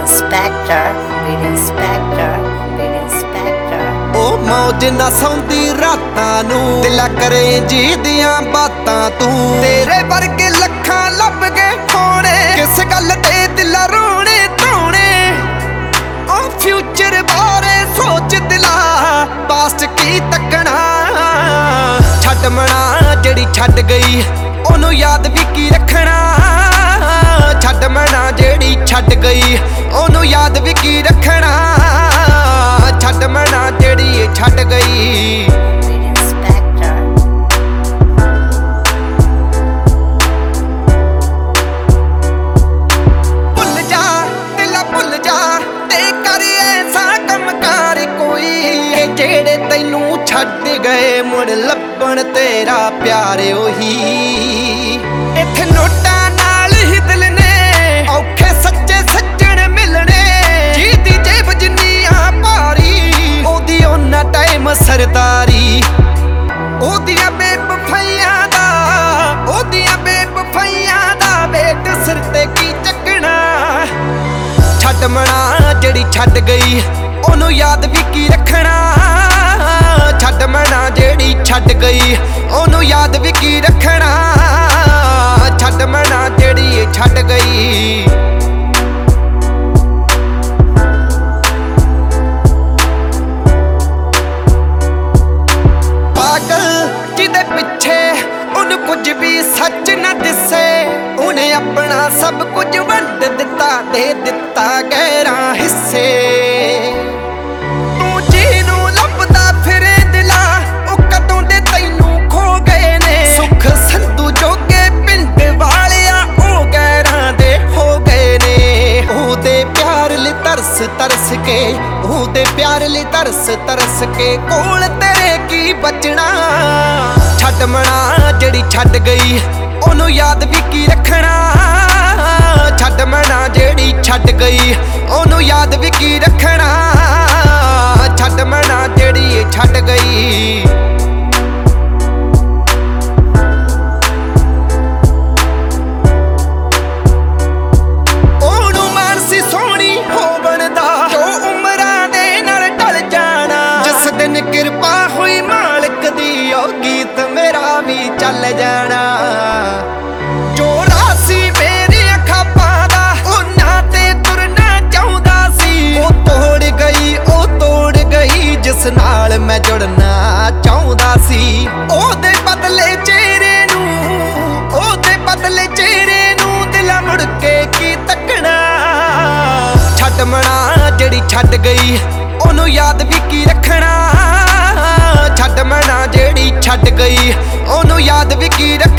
inspector, beat inspector, beat inspector। ਉਹ ਮੌਜ ਨਾ ਸੌਂਦੀ ਰਾਤਾਂ ਨੂੰ, ਦਿਲਾ ਕਰੇ ਜੀ ਦੀਆਂ ਬਾਤਾਂ ਤੂੰ। ਤੇਰੇ ਵਰਗੇ ਲੱਖਾਂ ਲੱਭ ਗਏ ਹੋਣੇ, ਕਿਸ ਗੱਲ ਤੇ ਦਿਲ ਰੋਣੇ ਧੋਣੇ। ਉਹ ਫਿਊਚਰ ਬਾਰੇ ਸੋਚ ਦਿਲਾ, ਪਾਸਟ ਕੀ ਤੱਕਣਾ। ਛੱਡ ਮਣਾ ਜਿਹੜੀ ਛੱਡ ਗਈ, ਉਹਨੂੰ ਯਾਦ ਵੀ ਕੀ ਰੱਖਣਾ। ਛੱਡ ਮਣਾ ਜਿਹੜੀ ਛੱਡ ਗਈ, ਉਹਨੂੰ ਯਾਦ ਵੀ ਕੀ ਰੱਖਣਾ। ਛੱਡ ਮਣਾ ਜਿਹੜੀ ਛੱਡ ਗਈ। ਭੁੱਲ ਜਾ ਦਿਲਾ ਭੁੱਲ ਜਾ, ਤੇ ਕਰ ਐਸਾ ਕੰਮ ਕਾਰ ਕੋਈ, ਜਿਹੜੇ ਤੈਨੂੰ ਛੱਡ ਗਏ ਮੁੜ ਲੱਭਣ ਤੇਰਾ ਪਿਆਰ ਉਹੀ। ਇੱਥੇ ਨੋਟਾਂ ਨਾਲ ਹੀ ਦਿਲ ਨੇ, ਔਖੇ ਸੱਚੇ ਸੱਜਣ ਮਿਲਣੇ। ਜਿਹਦੀ ਜੇਬ ਜਿੰਨੀ ਆ ਭਾਰੀ, ਉਹਦੀ ਉਹਨਾਂ ਟਾਈਮ ਸਰਦਾਰੀ। ਉਹਦੀਆਂ ਬੇਵਫਾਈਆਂ ਦਾ, ਉਹਦੀਆਂ ਬੇਵਫਾਈਆਂ ਦਾ ਵੇਟ ਸਿਰ ਤੇ ਕੀ ਚੱਕਣਾ। ਛੱਡ ਮਣਾ ਜਿਹੜੀ ਛੱਡ ਗਈ, ਉਹਨੂੰ ਯਾਦ ਵੀ ਕੀ ਰੱਖਣਾ। ਛੱਡ ਮਣਾ ਜਿਹੜੀ ਛੱਡ ਗਈ, ਉਹਨੂੰ ਯਾਦ ਵੀ ਕੀ ਰੱਖਣਾ। ਛੱਡ ਮਣਾ ਜਿਹੜੀ ਛੱਡ ਗਈ। ਪਾਗਲ ਜਿਹਦੇ ਪਿੱਛੇ ਉਹਨੂੰ ਕੁਝ ਵੀ ਸੱਚ ਨਾ ਦਿਸੇ, ਉਹਨੇ ਆਪਣਾ ਸਭ ਕੁਝ ਵੰਡ ਦਿੱਤਾ, ਦੇ ਦਿੱਤਾ ਗਹਿਰਾਂ ਹਿੱਸੇ। ਤੂੰ ਜਿਹਨੂੰ ਲੱਭਦਾ ਫਿਰੇ ਦਿਲਾ, ਉਹ ਕਦੋਂ ਦੇ ਤੈਨੂੰ ਖੋ ਗਏ ਨੇ। ਸੁੱਖ ਸੰਧੂ ਜੋਗੇ ਪਿੰਡ ਵਾਲਿਆ, ਉਹ ਗਹਿਰਾਂ ਦੇ ਹੋ ਗਏ ਨੇ। ਉਹਦੇ ਪਿਆਰ ਲਈ ਤਰਸ ਤਰਸ ਕੇ, ਉਹਦੇ ਪਿਆਰ ਲਈ ਤਰਸ ਤਰਸ ਕੇ, ਕੋਲ ਤੇਰੇ ਕੀ ਬਚਣਾ। ਛੱਡ ਮਣਾ ਜਿਹੜੀ ਛੱਡ ਗਈ, ਉਹਨੂੰ ਯਾਦ ਵੀ ਕੀ ਰੱਖਣਾ। ਛੱਡ ਮਣਾ ਜਿਹੜੀ ਛੱਡ ਗਈ, ਉਹਨੂੰ ਯਾਦ ਵੀ ਕੀ ਰੱਖਣਾ। ਛੱਡ ਮਣਾ ਜਿਹੜੀ ਛੱਡ ਗਈ। ਉਹਨੂੰ ਮਾਨਸੀ ਸੋਹਣੀ ਹੋਵਣ ਦਾ, ਜੋ ਉਮਰਾਂ ਦੇ ਨਾਲ ਢਲ ਜਾਣਾ। ਜਿਸ ਦਿਨ ਕਿਰਪਾ ਹੋਈ ਮਾਲਕ ਦੀ, ਉਹ ਗੀਤ ਮੇਰਾ ਵੀ ਚੱਲ ਜਾਣਾ। ਜੋ ਰਾਸੀ ਮੇਰੀਆਂ ਖਾਬਾਂ ਦਾ, ਉਹਨਾਂ ਤੇ ਤੁਰਨਾ ਚਾਹੁੰਦਾ ਸੀ। ਉਹ ਤੋੜ ਗਈ, ਉਹ ਤੋੜ ਗਈ, ਜਿਸ ਨਾਲ ਮੈਂ ਜੁੜਨਾ ਚਾਹੁੰਦਾ ਸੀ। ਉਹਦੇ ਬਦਲੇ ਚਿਹਰੇ ਨੂੰ, ਉਹਦੇ ਬਦਲੇ ਚਿਹਰੇ ਨੂੰ, ਦਿਲ ਮੁੜ ਕੇ ਕੀ ਤੱਕਣਾ। ਛੱਡ ਮਣਾ ਜਿਹੜੀ ਛੱਡ ਗਈ, ਉਹਨੂੰ ਯਾਦ ਵੀ ਕੀ ਰੱਖਣਾ। ਛੱਡ ਮਣਾ ਜਿਹੜੀ ਛੱਡ ਗਈ, ਉਹਨੂੰ ਯਾਦ ਵੀ ਕੀ ਰੱਖਣਾ।